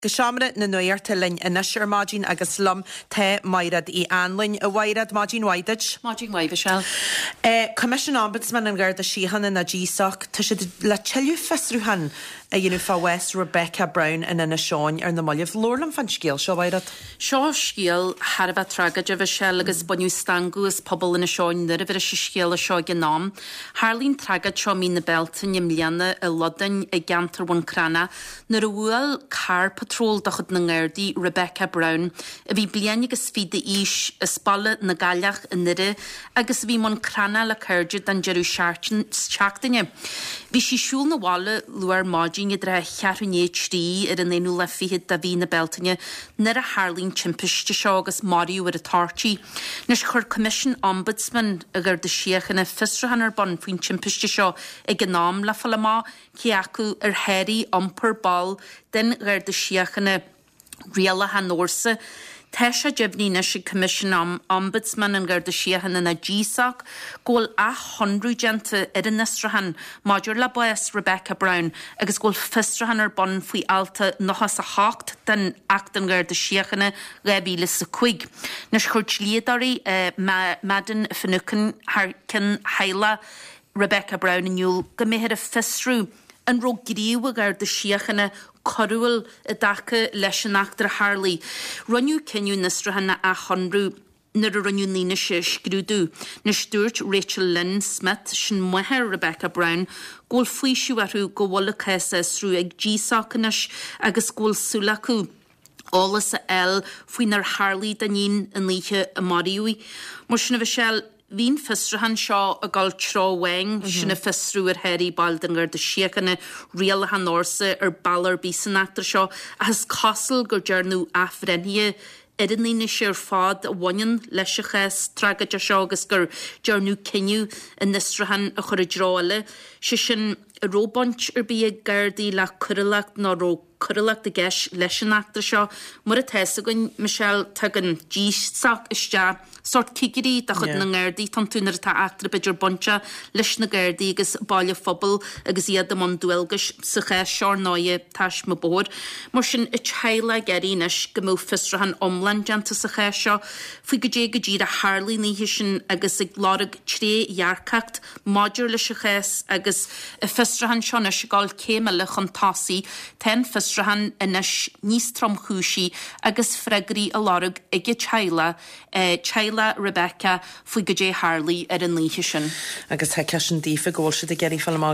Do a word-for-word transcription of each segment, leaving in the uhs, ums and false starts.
Geshamre na nuirta linn inis ar mágin agus lum te mairad I anlinn a wairad mágin waidid. Mágin waidid shell. Uh, Commission Ombudsman an garda síhan na gsach tá sé le teliú fesrúhan a dhéanú fá West Rebecca Brown in ina seáin ar na mollih lorlam fan scéal seo wairad. Seo scéal Harbh tragad a bheith shell agus buniu stangu is pobl in a seáin nar a bheith a scéal a seo gnám. Harlín tragad seo mí na beltain im liana a lodain a gantar wan crana nar a bhfuil car patrol dachad na ngairdí Rebecca Brown a bhí blian agus fide ís a spalla na gaileach in nire agus bhí mon crana le cairde dan jeru seachtainne. Bhí si siúl na wala luar mágin i dre chearúnéid tí ar an éú le fihid da bhí na beltainne nar a Harlín timpiste seo agus Mariú ar a tartí. Nes chur Commission Ombudsman a gur de siachanna fisrahan ar bon faoin timpiste seo ag gnám le fallamá ciacu ar heri ompur ball den gur de siachanna riala hanórsa. Tesha jibni na si Commission om, Ombudsman an gur de siachanna na gsach gól a hundru gente ar an nisrahan Major la boes Rebecca Brown agus gól fistrahan ar bon fui alta nochas a hacht den actan gur de siachanna rebíle sa cuig. Nes churt liadari uh, ma, madden finucan har cin heila Rebecca Brown an júl gomihir a fistrú an ro gríu a gur de siachanna Corúil a dacha leis an achtar Harley. Runniu cinniu nistrahanna a honrú nar a runniu lína sé scrúdú. Na stúirt Rachel Lynn Smith sin muithe Rebecca Brown gól fuisiú arú go bhla chéasa srú ag gsachcanis agus gól súlacu. Álas a el faoinar Harley danín an líche a Mariúi. Mar sinna bheith sell Vín fistrahan seo a gal tráhaing mm-hmm. sinna fistrú ar heri baldan gur de siachanna riala hanórsa ar ballar bísan actar seo a has castle gur jarnú afrenhie Idirlíne sér fád a bhain leis a ches tragad a seo agus gur jarnú cinniu in nistrahan a chur a dráile. Si sin a róbont ar bí a gardaí le curalacht ná ró curalacht a geis leis an actar seo mar a tesagan Michelle tugan gsach iste sort cigirí da chud yeah. na ngairdí tan túnar tá actar beidir boncha leis na gardaí agus baile phobal agus iad am an dúilgus sa ches seár náie táis ma bór. Mar sin i teile gerínis go mó fistrahan omlan janta sa ches seo fui go dé go dtír a Harley níhi sin agus ag glárag tré jarcacht Major leis a ches agus i fistrahan seo na sigáil céime le chun tasí ten fistrahan inis níos tromchúsí agus fregarí a lárag ag i teile eh, teile Rebecca fwy gydé Harley ar an líhe sin. Agus ha cean dífa ggóil si a geirí fallá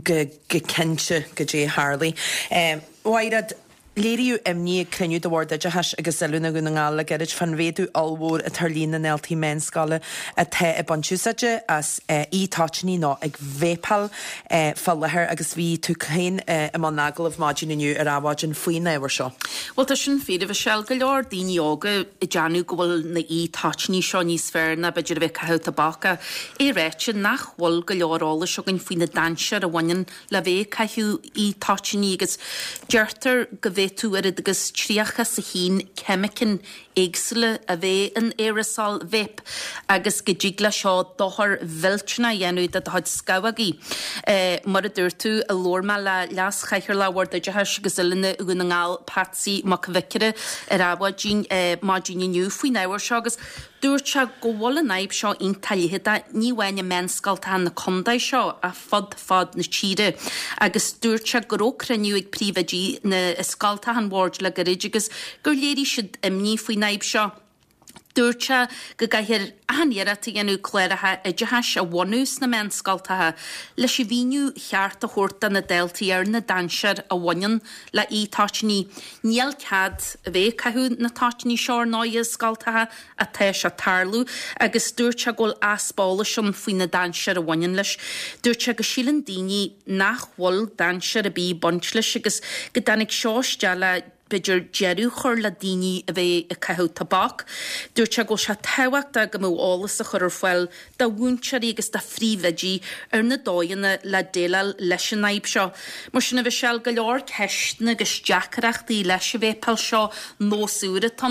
gcense gydé Harley. Um, Wairad, léiriú imní cruniú do bhórda de has agus selúna gúna ngála gerid fan véadú almhór a tarlína neltí menscala a the a bonchúsaide as í táchní ná ag bhépal fallahar agus bhí tú chéin a man nagal of mágin inniu ar ábháidin faoin éhar seo. Well, tá sin féidir bheith seil go leor daoine óga i deanú go bhfuil na í táchní seo níos fearr na beidir bheith cathú tabbacha. É réite nach bhfuil go leorála seo gin faoin na dansear a bhain le bheith caithú í táchní agus deirtar go bheith tú ar agus tríocha sa hín cemicin éagsúla a bheith an aerosol vape agus go ddígla seo dothar bhiltena dhéanú a had scabhagaí. Uh, mar a dúirtú a lórma le leas chaichar láhhar de deis agus ilina gúna ngáil Patsy Macvicere ar ábhaidín uh, mágin inniu faoi néhar seo agus dúirt se go bhla naib seo on talíhida ní bhaine menscalta na condaid seo a fod fad na tíre agus dúirt se go rócraniu ag príomhadí na scalta an bhórd le garid agus gur léirí siad imní faoi naib seo. Dúirte go gaithir ahannéireachta dhéanú cléirethe i dtheis a bhainús na menscaltathe leis i bhíniu cheart a chóirta na deltaí ar na dansear a bhain le í táitní. Níl cad a bheith caithú na táitní seoir náide scaltathe a teis a tarlú agus dúirte ggóil aspála sin faoin na dansear a bhain leis. Dúirte go sílan daoine nach bhfuil dansear a bí bont leis agus go danig seoiste le beidir jeú chur le daoine a bheith a caithú tabbac. Dúirte go se tehaachta go mó álas a chur foiil da bhúnsearí agus da phríomhadí ar na dóianna le déile leis an naib seo. Mar sinna bheith seil go leor ceistna agus deacharachtaí leis a bheith pell seo nósúra tan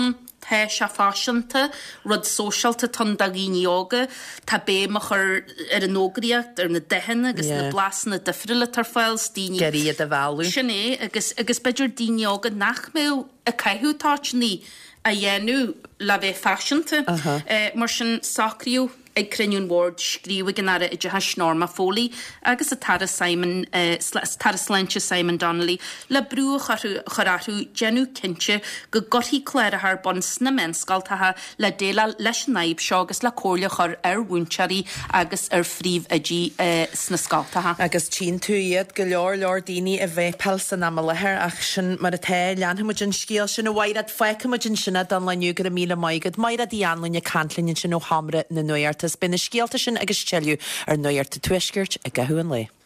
Tá se fáisianta rud socialta tan dagíoga tá béach ar ar an nógraíocht ar na dehanna agus na blasna defriúla tar fáil tíine Geíad a bhú. Sinné agus agus beidir daoga nach mé a caiithútáit ní a dhéanú le bheith fáisianta mar sin sacríú ag cruniún ward scríú gannara i d ha snorma fólí agus a tar Simon tar sleintse Simon Donnelly le brú choráthú genú cinse go gotí cléir a bon sna menscaltathe le déla leis naib seo agus le cóirle chur ar bhúnsearí agus ar phríomh a dí sna scaltathe. Agus tí tú iad go leor leor daoine a bheith pell san am lethir ach sin mar a té leanhamidjin scíal sin bhhaad feicimidjin sinna don leniu gur a míle maigad maid a dí anlainn canlinn sin ó hamra na nuart. Been a scialta sin agus teú ar nuirta tuisgirt a gahuaan le.